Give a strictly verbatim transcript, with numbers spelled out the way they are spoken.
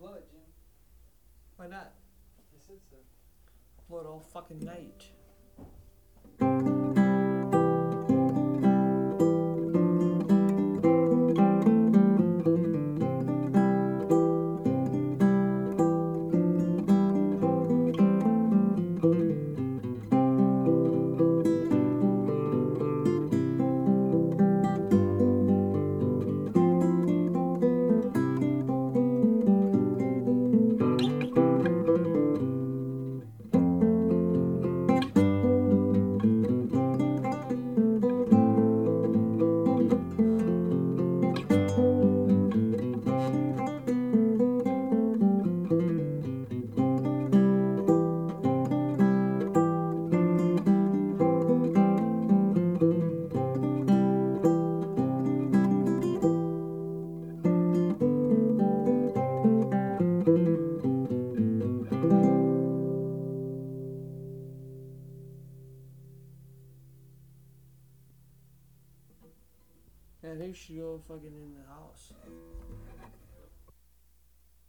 blow it, Jim. Why not? I said so. Blow it all fucking night. Yeah, they should go fucking in the house.